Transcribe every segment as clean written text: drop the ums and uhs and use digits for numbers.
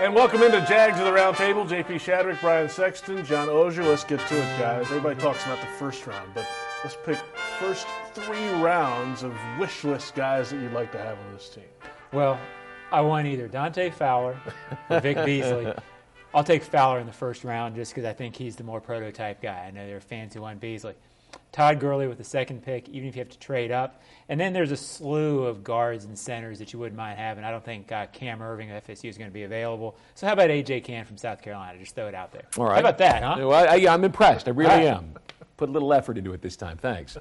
And welcome into Jags of the Round Table. JP Shadrick, Brian Sexton, John Ogier. Let's get to it, guys. Everybody talks about the first round, but let's pick first 3 rounds of wish list guys that you'd like to have on this team. Well, I want either Dante Fowler or Vic Beasley. I'll take Fowler in the first round just because I think he's the more prototype guy. I know there are fans who want Beasley. Todd Gurley with the second pick, even if you have to trade up. And then there's a slew of guards and centers that you wouldn't mind having. I don't think Cam Irving of FSU is going to be available. So how about A.J. Cann from South Carolina? Just throw it out there. All right. How about that, huh? Well, I'm impressed. I really am. Put a little effort into it this time. Thanks.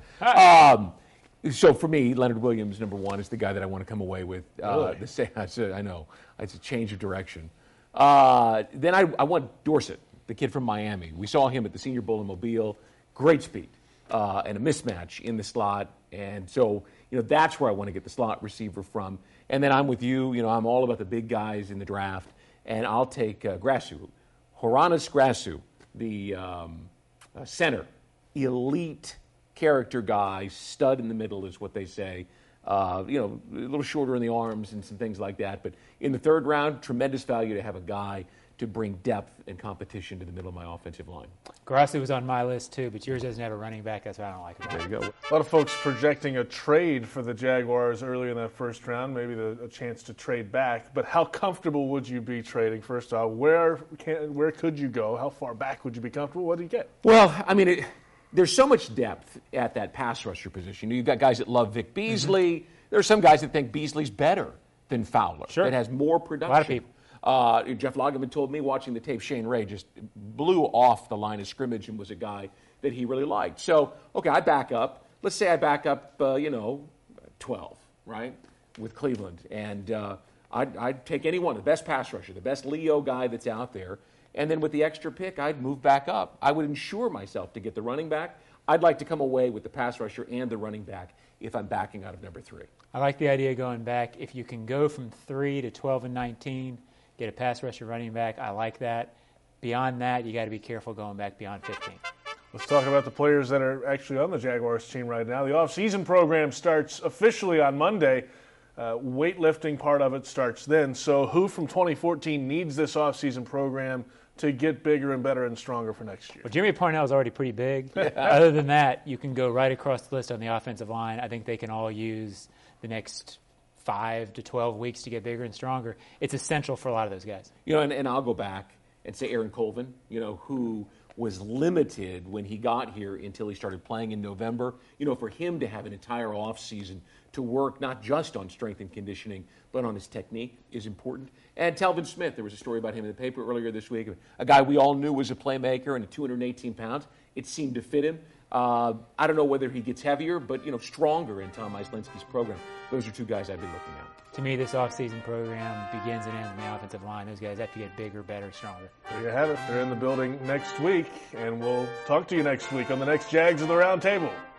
So for me, Leonard Williams, number 1, is the guy that I want to come away with. Really? I know. It's a change of direction. Then I want Dorsett, the kid from Miami. We saw him at the Senior Bowl in Mobile. Great speed. And a mismatch in the slot. And so, that's where I want to get the slot receiver from. And then I'm with you. I'm all about the big guys in the draft. And I'll take Grasu. Horonis Grasu, the center. Elite character guy. Stud in the middle is what they say. A little shorter in the arms and some things like that. But in the third round, tremendous value to have a guy to bring depth and competition to the middle of my offensive line. Grassley was on my list too, but yours doesn't have a running back. That's what I don't like about it. There you go. A lot of folks projecting a trade for the Jaguars early in that first round, maybe a chance to trade back. But how comfortable would you be trading? First off, where could you go? How far back would you be comfortable? What do you get? Well, there's so much depth at that pass rusher position. You've got guys that love Vic Beasley. Mm-hmm. There are some guys that think Beasley's better than Fowler. Sure. That has more production. A lot of people. Jeff Lageman told me watching the tape, Shane Ray just blew off the line of scrimmage and was a guy that he really liked. So, okay, I back up. Let's say I back up, 12, right, with Cleveland. And I'd take any one, the best pass rusher, the best Leo guy that's out there. And then with the extra pick, I'd move back up. I would ensure myself to get the running back. I'd like to come away with the pass rusher and the running back if I'm backing out of number 3. I like the idea of going back. If you can go from 3 to 12 and 19, get a pass rusher running back, I like that. Beyond that, you got to be careful going back beyond 15. Let's talk about the players that are actually on the Jaguars team right now. The off-season program starts officially on Monday. Weightlifting part of it starts then. So who from 2014 needs this off-season program to get bigger and better and stronger for next year? Well, Jimmy Parnell is already pretty big. Other than that, you can go right across the list on the offensive line. I think they can all use the next 5 to 12 weeks to get bigger and stronger. It's essential for a lot of those guys. And I'll go back and say Aaron Colvin, who was limited when he got here until he started playing in November. For him to have an entire offseason to work not just on strength and conditioning, but on his technique is important. And Telvin Smith, there was a story about him in the paper earlier this week, a guy we all knew was a playmaker and at 218 pounds. It seemed to fit him. I don't know whether he gets heavier, but stronger in Tom Islinski's program. Those are 2 guys I've been looking at. To me, this offseason program begins and ends on the offensive line. Those guys have to get bigger, better, stronger. There you have it. They're in the building next week, and we'll talk to you next week on the next Jags of the Round Table.